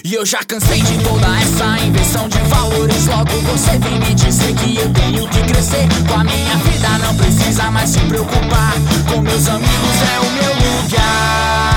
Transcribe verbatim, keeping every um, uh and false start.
E eu já cansei de toda essa inversão de valores. Logo você vem me dizer que eu tenho que crescer. Com a minha vida não precisa mais se preocupar. Com meus amigos é o meu lugar.